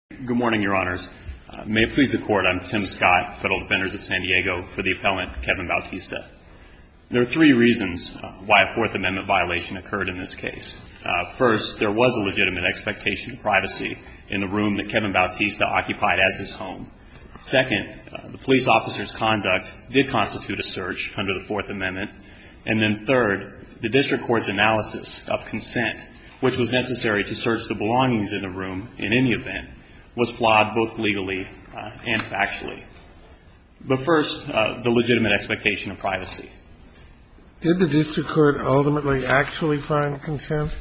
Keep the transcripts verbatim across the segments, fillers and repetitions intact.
Good morning, Your Honors. Uh, may it please the Court, I'm Tim Scott, Federal Defenders of San Diego, for the appellant Kevin Bautista. There are three reasons uh, why a Fourth Amendment violation occurred in this case. Uh, first, there was a legitimate expectation of privacy in the room that Kevin Bautista occupied as his home. Second, uh, the police officer's conduct did constitute a search under the Fourth Amendment. And then third, the district court's analysis of consent, which was necessary to search the belongings in the room in any event, was flawed both legally uh, and factually. But first, uh, the legitimate expectation of privacy. Did the district court ultimately actually find consent?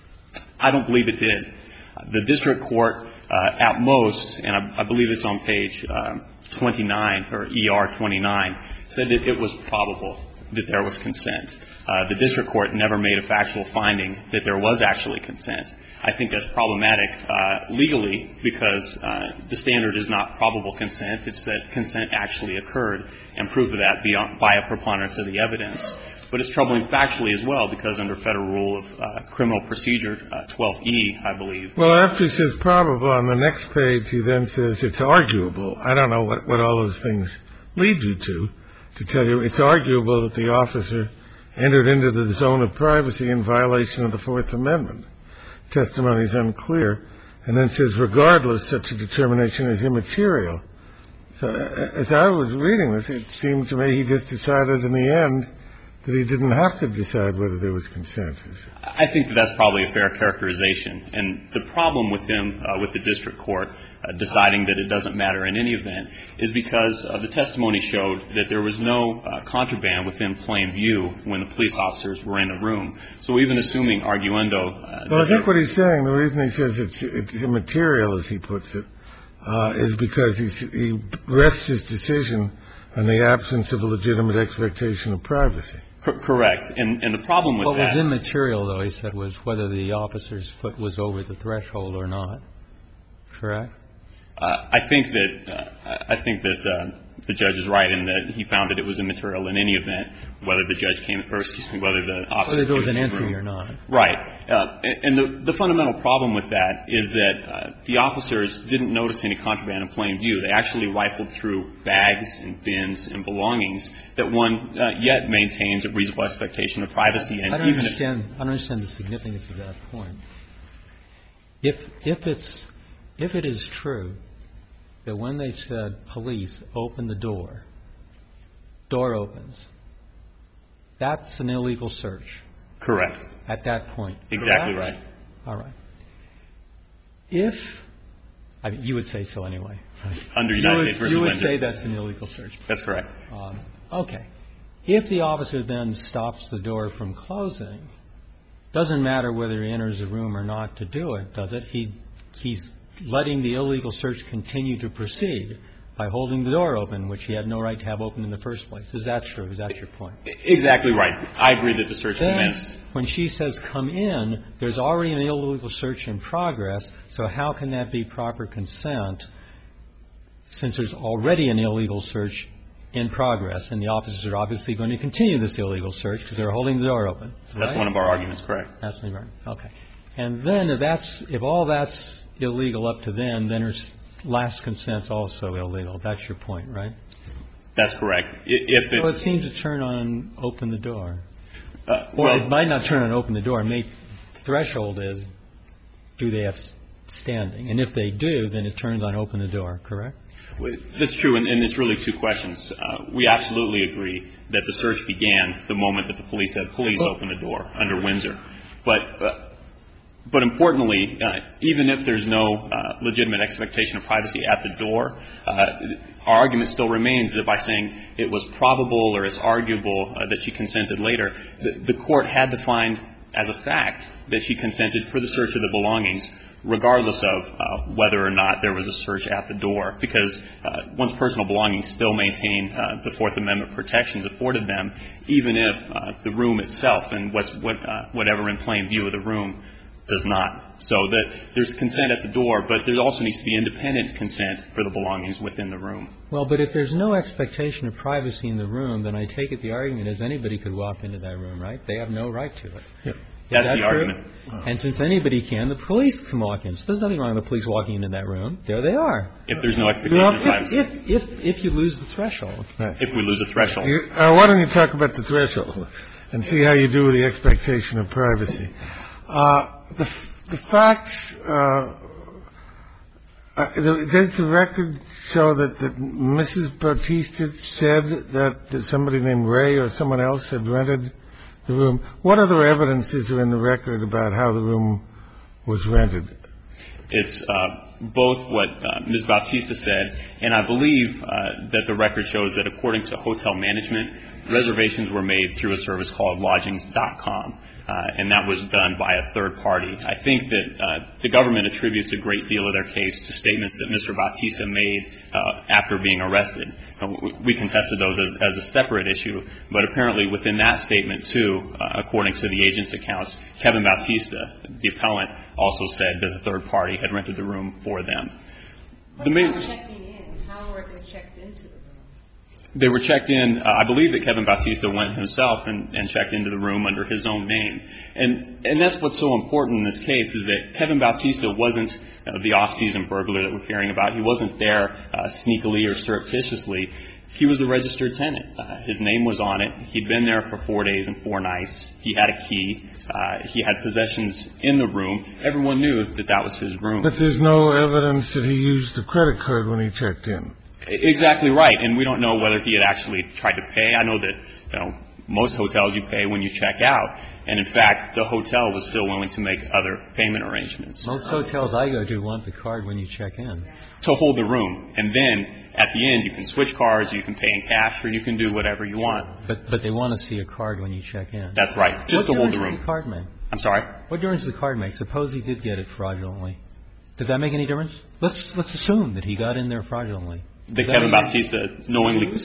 I don't believe it did. Uh, the district court, uh, at most, and I, I believe it's on page uh, twenty-nine, or E R twenty-nine, said that it was probable that there was consent. Uh, the district court never made a factual finding that there was actually consent. I think that's problematic uh, legally because uh, the standard is not probable consent. It's that consent actually occurred, and proof of that beyond, by a preponderance of the evidence. But it's troubling factually as well because under Federal Rule of uh, Criminal Procedure uh, twelve E, I believe. Well, after he says probable, on the next page he then says it's arguable. I don't know what, what all those things lead you to, to tell you it's arguable that the officer entered into the zone of privacy in violation of the Fourth Amendment. Testimony is unclear, and then says regardless, such a determination is immaterial. So as I was reading this, it seemed to me he just decided in the end that he didn't have to decide whether there was consent. I think that that's probably a fair characterization. And the problem with him, uh, with the district court, uh, deciding that it doesn't matter in any event is because uh, the testimony showed that there was no uh, contraband within plain view when the police officers were in the room. So even assuming arguendo. Uh, well, I think what he's saying, the reason he says it's, it's immaterial, as he puts it, uh, is because he, he rests his decision on the absence of a legitimate expectation of privacy. Correct. And, and the problem with what that. What was immaterial, though, he said, was whether the officer's foot was over the threshold or not. Correct? Uh, I think that uh, I think that uh, the judge is right in that he found that it was immaterial in any event, whether the judge came or excuse me, whether the officer whether there was came an into the entry room. or not. Right. Uh, and the, the fundamental problem with that is that uh, the officers didn't notice any contraband in plain view. They actually rifled through bags and bins and belongings that one uh, yet maintains a reasonable expectation of privacy. And I don't even understand. If, I don't understand the significance of that point. If if it's if it is true that when they said police open the door, door opens, that's an illegal search. Correct. At that point. Exactly Correct? right. All right. If I mean, you would say so anyway. Under United you States would, versus You would Linder. say that's an illegal search. That's correct. Um, okay. If the officer then stops the door from closing, doesn't matter whether he enters the room or not to do it, does it? He he's letting the illegal search continue to proceed by holding the door open, which he had no right to have open in the first place. Is that true? Is that your point? Exactly right. I agree that the search then, commenced. When she says come in, there's already an illegal search in progress, so how can that be proper consent since there's already an illegal search in progress, and the officers are obviously going to continue this illegal search because they're holding the door open. That's right? one of our arguments, correct. That's one of our Okay. And then if that's if all that's illegal up to then, then her last consent's also illegal. That's your point, right? That's correct. If it, so it seems to turn on open the door. Uh, or well, it might not turn on open the door. May, the threshold is, do they have standing? And if they do, then it turns on open the door, correct? That's true, and, and it's really two questions. Uh, we absolutely agree that the search began the moment that the police said, please open the door under Windsor. But uh, but importantly, uh, even if there's no uh, legitimate expectation of privacy at the door, uh, our argument still remains that by saying it was probable or it's arguable uh, that she consented later, the, the court had to find as a fact that she consented for the search of the belongings, regardless of uh, whether or not there was a search at the door, because uh, one's personal belongings still maintain uh, the Fourth Amendment protections afforded them, even if uh, the room itself and what's, what, uh, whatever in plain view of the room does not. So that there's consent at the door, but there also needs to be independent consent for the belongings within the room. Well, but if there's no expectation of privacy in the room, then I take it the argument is anybody could walk into that room, right? They have no right to it. Yeah. That's that the true? argument. And since anybody can, the police can walk in. So there's nothing wrong with the police walking into that room. There they are. If there's no expectation of privacy. If, if, if you lose the threshold. Right. If we lose the threshold. You, uh, why don't you talk about the threshold and see how you do with the expectation of privacy? Uh, the, the facts, uh, uh, does the record show that, that Missus Bautista said that, that somebody named Ray or someone else had rented the room? What other evidence is there in the record about how the room was rented? It's uh, both what uh, Miz Bautista said, and I believe uh, that the record shows that according to hotel management, reservations were made through a service called lodgings dot com, uh, and that was done by a third party. I think that uh, the government attributes a great deal of their case to statements that Mister Bautista made uh, after being arrested. Uh, we contested those as, as a separate issue, but apparently within that statement, too, uh, according to the agent's accounts, Kevin Bautista, the appellant, also said that a third party had rented the room for them. What the main, about checking in? How were they checked into the room? They were checked in. Uh, I believe that Kevin Bautista went himself and, and checked into the room under his own name. And, and that's what's so important in this case is that Kevin Bautista wasn't uh, the off-season burglar that we're hearing about. He wasn't there uh, sneakily or surreptitiously. He was a registered tenant. Uh, his name was on it. He'd been there for four days and four nights. He had a key. Uh, he had possessions in the room. Everyone knew that that was his room. But there's no evidence that he used the credit card when he checked in. Exactly right. And we don't know whether he had actually tried to pay. I know that, you know, most hotels you pay when you check out. And, in fact, the hotel was still willing to make other payment arrangements. Most hotels I go to want the card when you check in. To hold the room. And then, at the end, you can switch cards, you can pay in cash, or you can do whatever you want. But but they want to see a card when you check in. That's right. Just what to hold the difference room. does the card make? I'm sorry? What difference does the card make? Suppose he did get it fraudulently. Does that make any difference? Let's let's assume that he got in there fraudulently. That Kevin Bautista knowingly...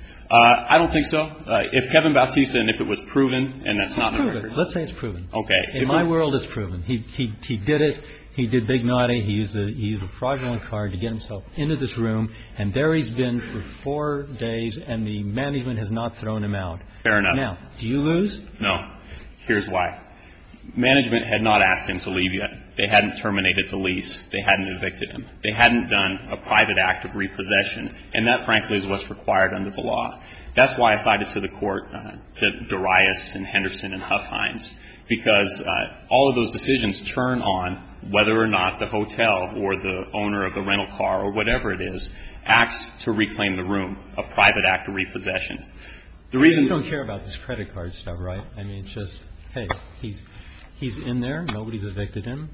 Uh, I don't think so. Uh, if Kevin Bautista, and if it was proven, and that's not in the record. Let's say it's proven. Okay. In my world, it's proven. He he he did it. He did Big Naughty. He used a he used a fraudulent card to get himself into this room, and there he's been for four days, and the management has not thrown him out. Fair enough. Now, do you lose? No. Here's why. Management had not asked him to leave yet. They hadn't terminated the lease. They hadn't evicted him. They hadn't done a private act of repossession, and that, frankly, is what's required under the law. That's why I cited to the court uh, that Darius and Henderson and Huff-Hines, because uh, all of those decisions turn on whether or not the hotel or the owner of the rental car or whatever it is acts to reclaim the room, a private act of repossession. The reason you don't care about this credit card stuff, right? I mean, it's just, hey, he's he's in there. Nobody's evicted him.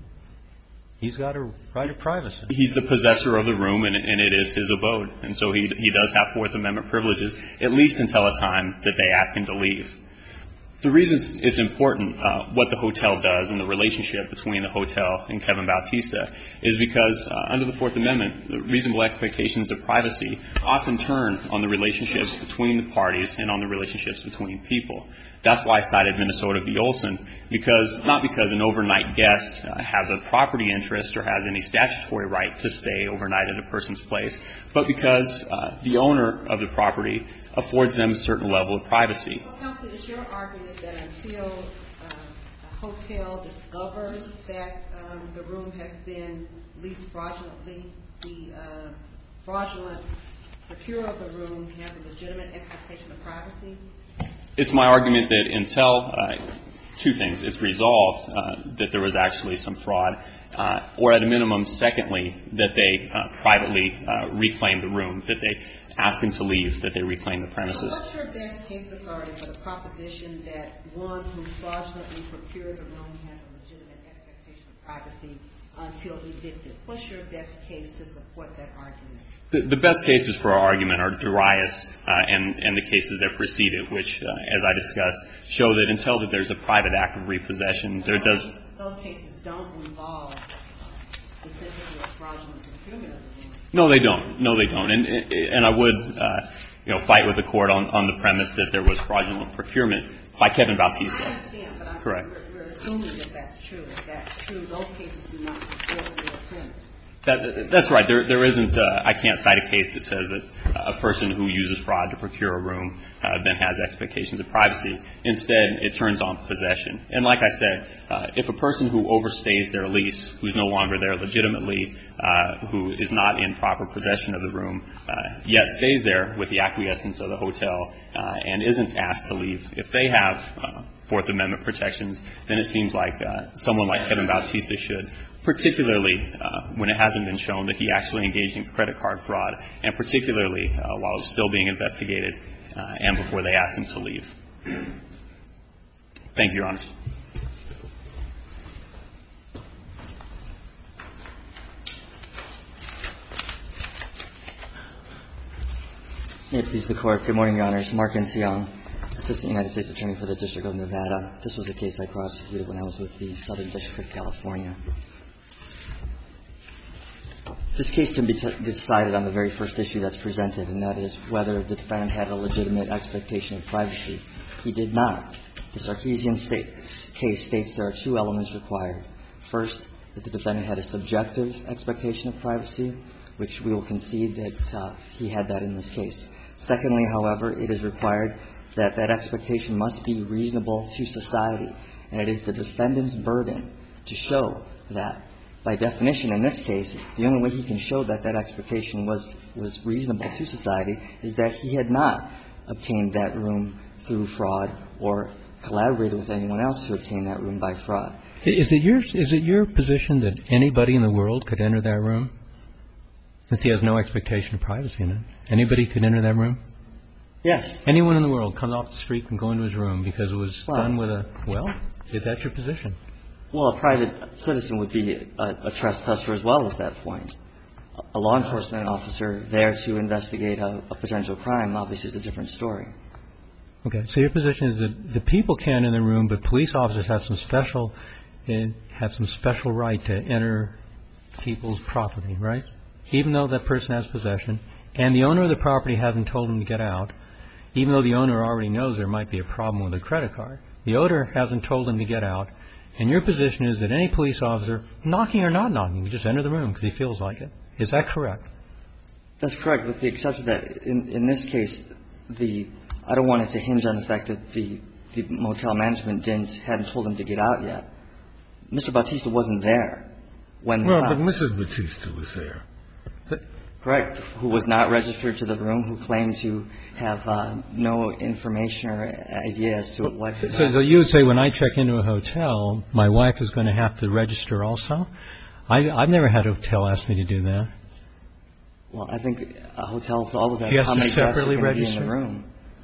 He's got a right of privacy. He's the possessor of the room, and, and it is his abode. And so he he does have Fourth Amendment privileges, at least until a time that they ask him to leave. The reason it's important uh, what the hotel does and the relationship between the hotel and Kevin Bautista is because uh, under the Fourth Amendment, the reasonable expectations of privacy often turn on the relationships between the parties and on the relationships between people. That's why I cited Minnesota v. Olson, because not because an overnight guest uh, has a property interest or has any statutory right to stay overnight at a person's place, but because uh, the owner of the property affords them a certain level of privacy. So, counsel, is your argument that until uh, a hotel discovers that um, the room has been leased fraudulently, the uh, fraudulent procurer of the room has a legitimate expectation of privacy? It's my argument that until uh, two things, it's resolved uh, that there was actually some fraud, uh, or at a minimum, secondly, that they uh, privately uh, reclaim the room, that they ask him to leave, that they reclaim the premises. So what's your best case authority for the proposition that one who fraudulently procures a room has a legitimate expectation of privacy until evicted? What's your best case to support that argument? The, the best cases for our argument are Darius uh, and, and the cases that preceded, which, uh, as I discussed, show that until that there's a private act of repossession, there does... Those cases don't involve specifically a fraudulent procurement of the room. No, they don't. No, they don't. And, and I would, uh, you know, fight with the court on, on the premise that there was fraudulent procurement by Kevin Bautista. I understand, but I'm, Correct. We're, we're assuming that that's true. If that's true, those cases do not support your premise. That, that's right. There, there isn't. Uh, I can't cite a case that says that a person who uses fraud to procure a room uh, then has expectations of privacy. Instead, it turns on possession. And like I said, uh, if a person who overstays their lease, who's no longer there legitimately, uh, who is not in proper possession of the room, uh, yet stays there with the acquiescence of the hotel uh, and isn't asked to leave, if they have uh, Fourth Amendment protections, then it seems like uh, someone like Kevin Bautista should, particularly uh, when it hasn't been shown that he actually engaged in credit card fraud, and particularly uh, while it's still being investigated uh, and before they asked him to leave. Thank you, Your Honors. May it please the Court. Good morning, Your Honors. Mark Enciong, Assistant United States Attorney for the District of Nevada. This was a case I prosecuted when I was with the Southern District of California. This case can be t- decided on the very first issue that's presented, and that is whether the defendant had a legitimate expectation of privacy. He did not. The Sarkeesian state- case states there are two elements required. First, that the defendant had a subjective expectation of privacy, which we will concede that uh, he had that in this case. Secondly, however, it is required that that expectation must be reasonable to society, and it is the defendant's burden to show that. By definition, in this case, the only way he can show that that expectation was, was reasonable to society is that he had not obtained that room through fraud or collaborated with anyone else to obtain that room by fraud. Is it your, is it your position that anybody in the world could enter that room? Since he has no expectation of privacy in it. Anybody could enter that room? Yes. Anyone in the world come off the street and go into his room because it was well, done with a, well, is that your position? Well, a private citizen would be a, a trespasser as well at that point. A law enforcement officer there to investigate a, a potential crime obviously is a different story. Okay. So your position is that the people can in the room, but police officers have some special, uh, have some special right to enter people's property, right? Even though that person has possession, and the owner of the property hasn't told him to get out, even though the owner already knows there might be a problem with a credit card. The owner hasn't told him to get out, and your position is that any police officer, knocking or not knocking, can just enter the room because he feels like it. Is that correct? That's correct, with the exception that in, in this case, the I don't want it to hinge on the fact that the, the motel management didn't hadn't told him to get out yet. Mister Bautista wasn't there when. Well, uh, but Missus Bautista was there. Correct. Who was not registered to the room, who claimed to have uh, no information or idea as to what. So, so you would say when I check into a hotel, my wife is going to have to register also? I, I've never had a hotel ask me to do that. Well, I think a hotels always ask He has how to many guests are separately going to be in register? the room.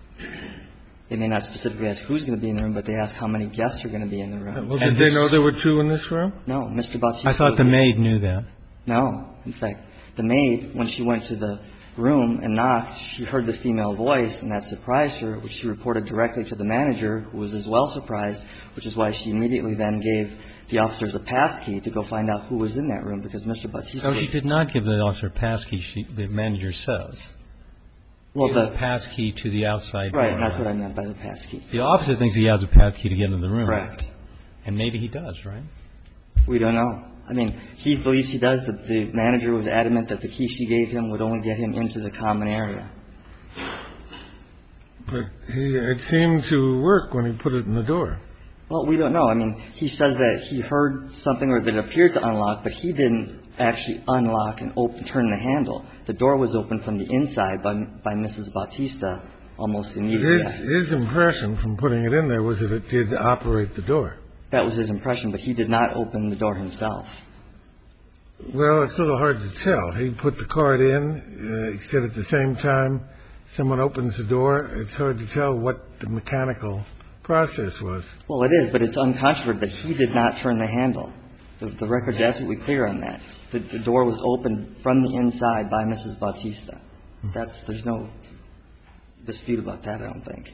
They may not specifically ask who's going to be in the room, but they ask how many guests are going to be in the room. Well, did they know there were two in this room? No, Mister Bautista. I thought the maid knew that. No, in fact. The maid, when she went to the room and knocked, she heard the female voice, and that surprised her, which she reported directly to the manager, who was as well surprised, which is why she immediately then gave the officers a pass key to go find out who was in that room, because Mister Bautista No, was... she did not give the officer a pass key, she, the manager says. Well, the... pass key to the outside door. Right, and that's what I meant by the pass key. The officer thinks he has a pass key to get into the room. Correct. And maybe he does, right? We don't know. I mean, he believes he does. The, the manager was adamant that the key she gave him would only get him into the common area. But he, it seemed to work when he put it in the door. Well, we don't know. I mean, he says that he heard something or that it appeared to unlock, but he didn't actually unlock and open, turn the handle. The door was opened from the inside by, by Missus Bautista almost immediately. His, his impression from putting it in there was that it did operate the door. That was his impression, but he did not open the door himself. Well, it's a little hard to tell. He put the card in. Uh, he said at the same time someone opens the door. It's hard to tell what the mechanical process was. Well, it is, but it's uncontroverted that he did not turn the handle. The, the record's absolutely clear on that. The, the door was opened from the inside by Missus Bautista. That's, there's no dispute about that, I don't think.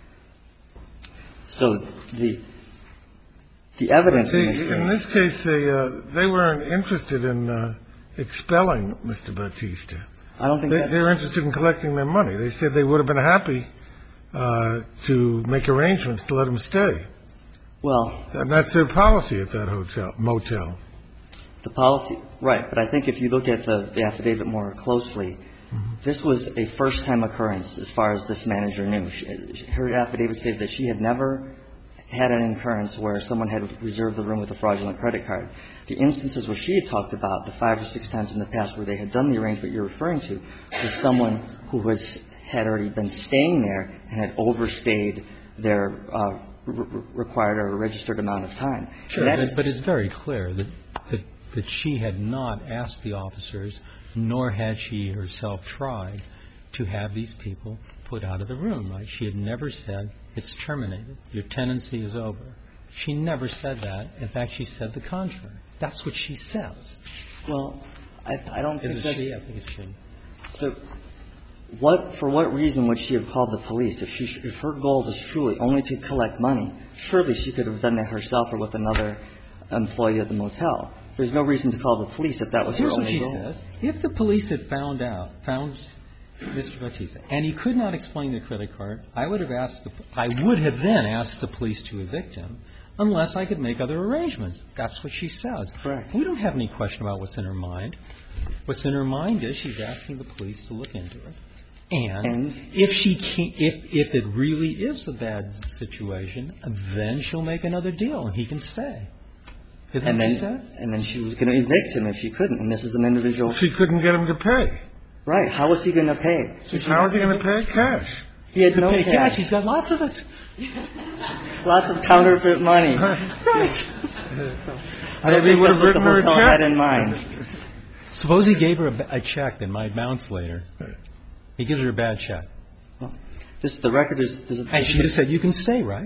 So the the evidence See, in this case. In this case, they uh, they weren't interested in uh, expelling Mister Bautista. I don't think they, that's... they were interested in collecting their money. They said they would have been happy uh, to make arrangements to let him stay. Well... And that's their policy at that hotel, motel. The policy, right. But I think if you look at the, the affidavit more closely, mm-hmm. This was a first-time occurrence as far as this manager knew. She, her affidavit stated that she had never had an occurrence where someone had reserved the room with a fraudulent credit card. The instances where she had talked about, the five or six times in the past where they had done the arrangement you're referring to, was someone who was had already been staying there and had overstayed their uh, re- required or registered amount of time. Sure, but, but it's very clear that, that that she had not asked the officers, nor had she herself tried to have these people put out of the room, right? She had never said, it's terminated. Your tenancy is over. She never said that. In fact, she said the contrary. That's what she says. Well, I, I don't is think it that's... she? I think it's she. The, what, for what reason would she have called the police? If, she, if her goal was truly only to collect money, surely she could have done that herself or with another employee at the motel. There's no reason to call the police if that was Here's her only goal. Here's what she says. If the police had found out, found Mister Batista, and he could not explain the credit card, I would have asked, the, I would have then asked the police to evict him unless I could make other arrangements. That's what she says. Correct. We don't have any question about what's in her mind. What's in her mind is she's asking the police to look into it. And, and if she can't, if, if it really is a bad situation, then she'll make another deal and he can stay. Isn't and that then, what she says? And then she was going to evict him if she couldn't. And this is an individual. She couldn't get him to pay. Right. How was he going to pay? How was he going to pay? Cash. He had no pay cash. cash. He's got lots of it. Lots of counterfeit money. Right. So, I don't Maybe he think would that's have what the written her a hotel check. had in mind. Suppose he gave her a, a check that might bounce later. He gives her a bad check. Well, this, the record is... This is And she just said, you can stay, right?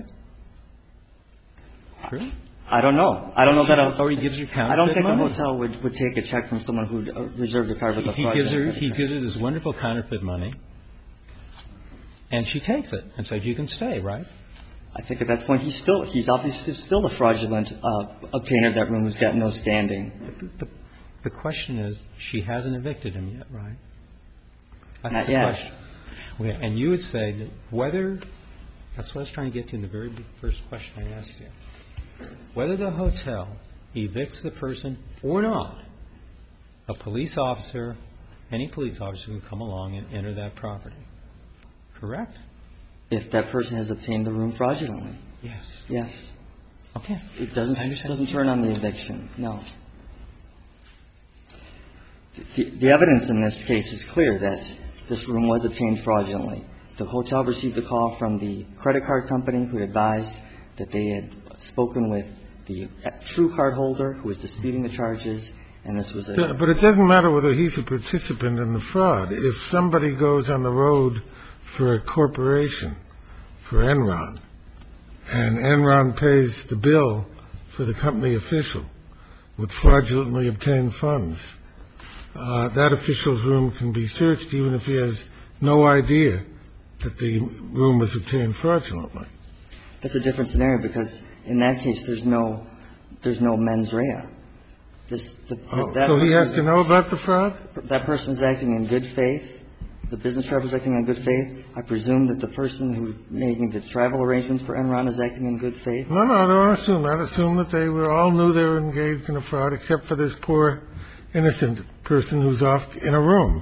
True? I don't know. I don't know that... A, Or he gives her counterfeit I don't think money. a hotel would, would take a check from someone who reserved a card with a He fraudulent gives her, credit he card. gives her this wonderful counterfeit money, and she takes it and says, you can stay, right? I think at that point he's still... He's obviously still a fraudulent uh, obtainer of that room who's got no standing. But the, the question is, she hasn't evicted him yet, right? That's Not the yet. question. Okay, and you would say that whether... That's what I was trying to get to in the very first question I asked you. Whether the hotel evicts the person or not, a police officer, any police officer can come along and enter that property. Correct? If that person has obtained the room fraudulently. Yes. Yes. Okay. It doesn't, I understand. doesn't turn on the eviction. No. The, the evidence in this case is clear that this room was obtained fraudulently. The hotel received a call from the credit card company who advised that they had spoken with the true card holder who was disputing the charges, and this was a... Yeah, but it doesn't matter whether he's a participant in the fraud. If somebody goes on the road for a corporation, for Enron, and Enron pays the bill for the company official with fraudulently obtained funds, uh, that official's room can be searched even if he has no idea that the room was obtained fraudulently. That's a different scenario because in that case there's no there's no mens rea. This, the, Oh, that so he has person- to know about the fraud? That person is acting in good faith. The business traveler is acting in good faith. I presume that the person who making the travel arrangements for Enron is acting in good faith. No, no, I don't assume that. Assume that they were all knew they were engaged in a fraud, except for this poor, innocent person who's off in a room.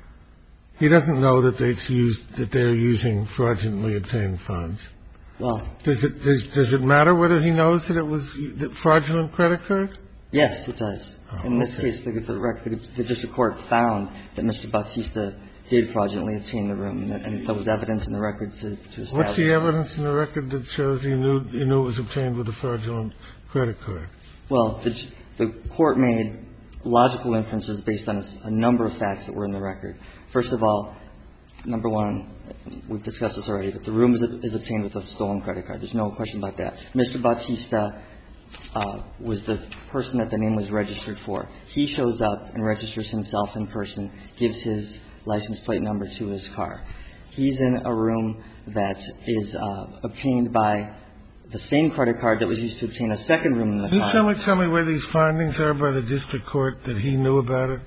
He doesn't know that they used that they're using fraudulently obtained funds. Well, Does it does, does it matter whether he knows that it was the fraudulent credit card? yes, it does. Oh, in this okay. case, the, the, rec- the, the district court found that Mister Bautista did fraudulently obtain the room, and, that, and there was evidence in the record to, to establish. What's the evidence in the record that shows he knew he knew it was obtained with a fraudulent credit card? Well, the, the court made logical inferences based on a, a number of facts that were in the record. First of all, number one, we've discussed this already, that the room is, is obtained with a stolen credit card. There's no question about that. Mister Bautista uh, was the person that the name was registered for. He shows up and registers himself in person, gives his license plate number to his car. He's in a room that is uh, obtained by the same credit card that was used to obtain a second room in the Can you car. tell me, tell me where these findings are by the district court that he knew about it?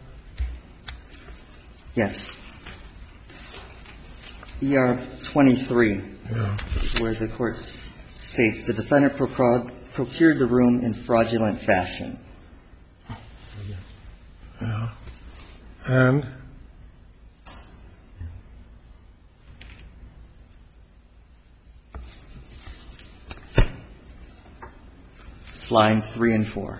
Yes. E R twenty-three, Yeah. where the court states the defendant procured, procured the room in fraudulent fashion. Yeah. And line three and four.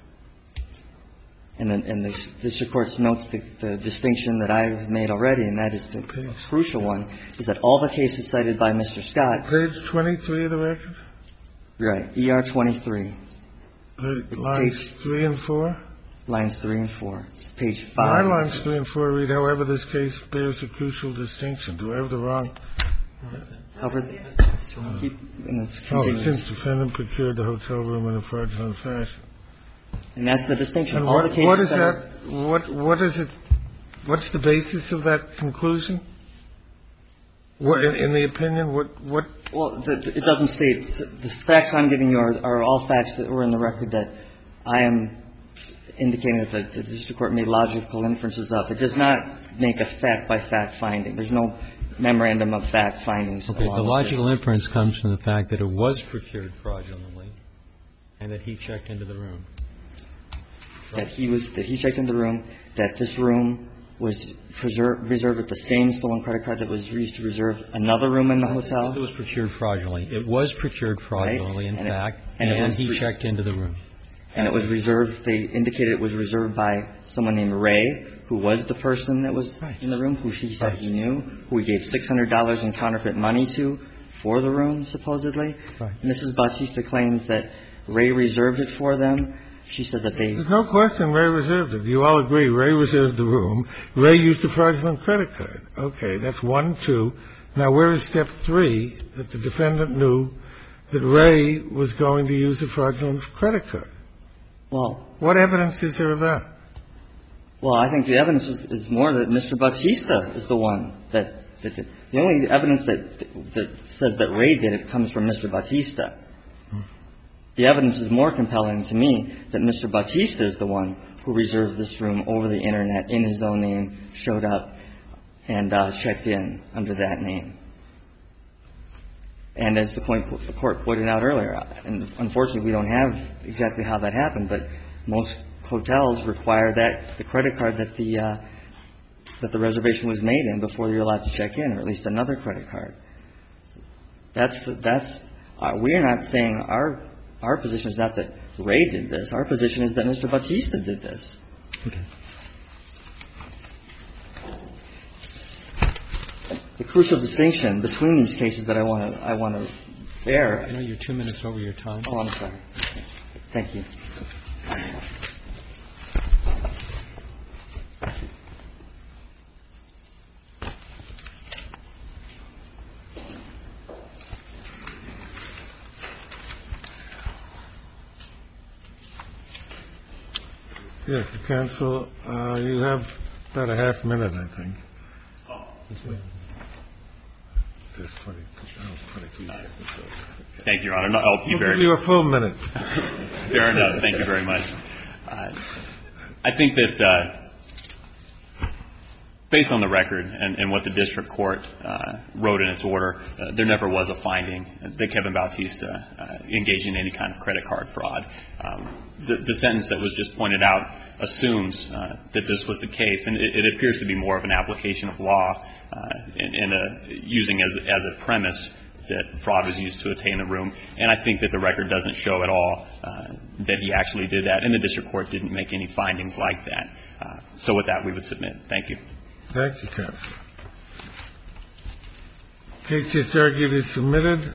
And, then, and the district court notes the, the distinction that I've made already, and that is the Page. crucial one, is that all the cases cited by Mister Scott. Page twenty-three of the record? Right, E R twenty-three. Page, lines page- three and four? Lines three and four. It's page My five. lines three and four read, however, this case bears a crucial distinction. Do I have the wrong? However, keep, and it's Oh, continuous. since defendant procured the hotel room in a fraudulent fashion. And that's the distinction. And All what, the cases what is cited- that? What what is it? What's the basis of that conclusion? What, in, in the opinion, what what? Well, the, the, it doesn't state. The facts I'm giving you are, are all facts that were in the record that I am indicating that the, the district court made logical inferences of. It does not make a fact-by-fact finding. There's no memorandum of fact findings. Okay. along The with logical this. inference comes from the fact that it was procured fraudulently and that he checked into the room. That he was that he checked in the room, that this room was preserved, reserved with the same stolen credit card that was used to reserve another room in the It hotel. was procured fraudulently. It was procured fraudulently, in And it- fact, and and, it was he re- checked into the room. And it was reserved, they indicated it was reserved by someone named Ray, who was the person that was Right. in the room, who he said he knew, who he gave six hundred dollars in counterfeit money to for the room, supposedly. Right. Missus Bautista claims that Ray reserved it for them. She says that they There's no question Ray reserved it. You all agree Ray reserved the room. Ray used a fraudulent credit card. Okay, that's one, two. Now, where is step three that the defendant knew that Ray was going to use a fraudulent credit card? Well, What evidence is there of that? well, I think the evidence is, is more that Mister Bautista is the one that, that did. The only evidence that, that says that Ray did it comes from Mister Bautista. The evidence is more compelling to me that Mister Bautista is the one who reserved this room over the Internet in his own name, showed up, and uh, checked in under that name. And as the, point, the Court pointed out earlier, and unfortunately we don't have exactly how that happened, but most hotels require that the credit card that the uh, that the reservation was made in before you're allowed to check in, or at least another credit card. That's the, that's uh, we're not saying our our position is not that Ray did this. Our position is that Mister Bautista did this. Okay. The crucial distinction between these cases that I want to I want to bear. I know you're two minutes over your time. Oh, I'm sorry. Thank you. Yes, counsel, uh, you have about a half minute, I think. There's twenty, oh, twenty-two seconds. Thank you, Your Honor. No, I'll be We'll very give you a full minute. Fair enough. Thank you very much. Uh, I think that uh, based on the record and, and what the district court uh, wrote in its order, uh, there never was a finding that Kevin Bautista uh, engaged in any kind of credit card fraud. Um, the, the sentence that was just pointed out assumes uh, that this was the case, and it, it appears to be more of an application of law uh, in, in a, using as, as a premise that fraud was used to attain the room. And I think that the record doesn't show at all uh, that he actually did that, and the district court didn't make any findings like that. Uh, so with that, we would submit. Thank you. Thank you, counsel. Case just argued is submitted.